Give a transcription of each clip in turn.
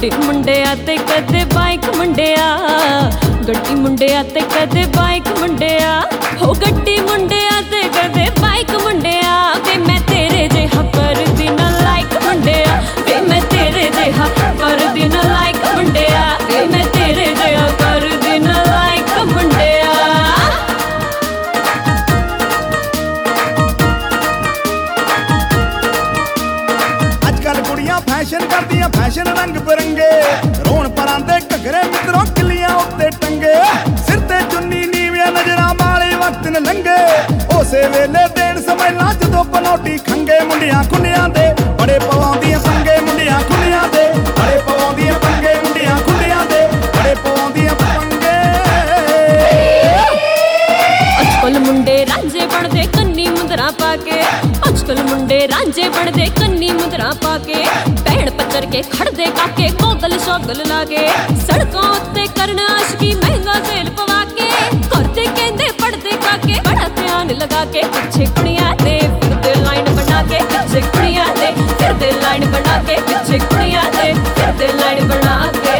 ਗੱਡੀ ਮੁੰਡਿਆ ਤੇ ਕਦੇ ਬਾਈਕ ਮੁੰਡਿਆ, ਗੱਡੀ ਮੁੰਡਿਆ ਤੇ ਕਦੇ ਬਾਈਕ ਮੁੰਡਿਆ, ਹੋ ਗੱਡੀ ਮੁੰਡਿਆ ਤੇ ਕਦੇ ਬਾਈਕ ਮੁੰਡਿਆ। ਵੇ ਮੈਂ ਤੇਰੇ ਜਿਹਾ ਕਰਦੀ ਨਾ ਲਾਈਕ ਮੁੰਡਿਆ, ਵੇ ਮੈਂ ਤੇਰੇ ਜਿਹਾ ਕਰਦੀ ਨਾ ਲਾਈਕ ਮੁੰਡਿਆ, ਵੇ ਮੈਂ ਤੇਰੇ ਜਿਹਾ ਕਰਦੀ ਨਾ ਲਾਈਕ ਮੁੰਡਿਆ। फैशन करदियां फैशन रंग बिरंगे, रोण परांदे घगरे मित्रों किलियां उत्ते टंगे, सिर ते चुन्नी नीवियां नजरां वाले वक्त न लंघे। उसे वेले देण समझना जदों पनौटी खंगे, मुंडियां खुंडियां दे बड़े पवाउंदियां पंगे, मुंडियां खुंडियां दे बड़े पवाउंदियां पंगे, मुंडियां खुंडियां दे बड़े पवाउंदियां पंगे। अजकल मुंडे रांझे बनदे कन्नी मुंदरा पाके, अजकल मुंडे रांझे बनदे कन्नी मुंदरा पाके, भैण पत्थर के खड़दे काके गोगल शोगल लागे, सड़कों उत्ते करना आशकी महंगा तेल पवा के, करदे कहंदे पढ़दे काके बड़ा ध्यान लगा के, पीछे कुड़ियां दे फिरदे लाइन बना के, पीछे कुड़ियां दे फिरदे लाइन बना के, पीछे कुड़ियां दे फिरदे लाइन बना के।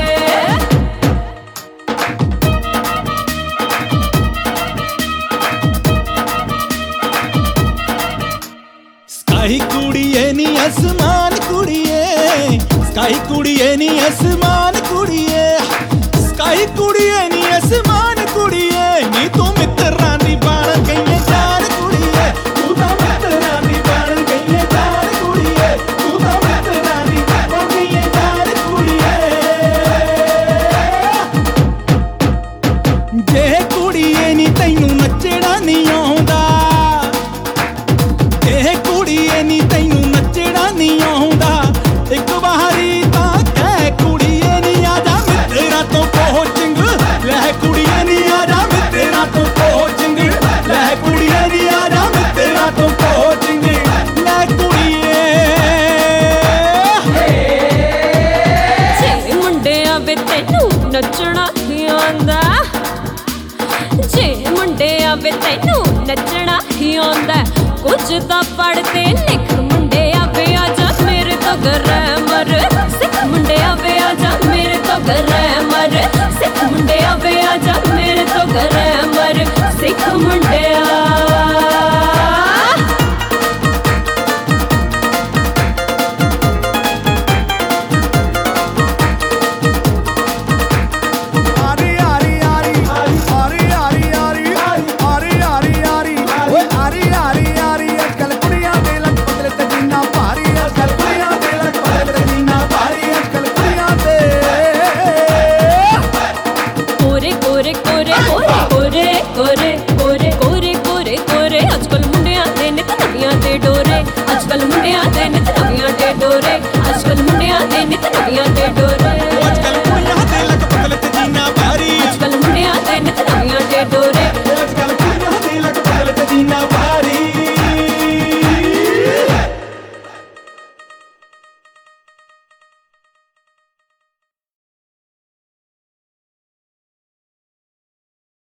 स्काई कुड़िए नी आसमान कुड़िए, स्काई कुड़िए नी आसमान कुड़िए, स्काई कुड़िए नी आसमान कुड़िए, नी तू मित्तरां दी बन गई जान कुड़िए, तू तां मित्तरां दी बन गई जान कुड़िए, तू तां मित्तरां दी बन गई जान कुड़िए। जे कुड़िए नी तैनू नचना नहीं आउंदा, नी तैनू नचना नहीं आउंदा, एक बारी तां कह कुड़िए नी आजा मित्तरां तो कोचिंग लै, कुड़िए नी आजा मित्तरां तो कोचिंग लै, कुड़िए नी आजा मित्तरां तो कोचिंग लै कुड़िए। जे मुंडिया वे तैनू नचना ही आंदा, जे मुंडिया वे तैनू नचना ही आंदा, कुछ तां पढ़दे लिख मुंडिया वे आजा मेरे तो ग्रामर सिख, मुंडिया वे आजा मेरे तो ग्रामर सिख, मुंडिया वे आजा मेरे तो ग्रामर सिख मुंडिया। अजकल मुंडियां दे नित नवियां दे डोरे, अजकल मुंडियां दे नित नवियां दे डोरे, अजकल मुंडियां दे नित नवियां दे डोरे।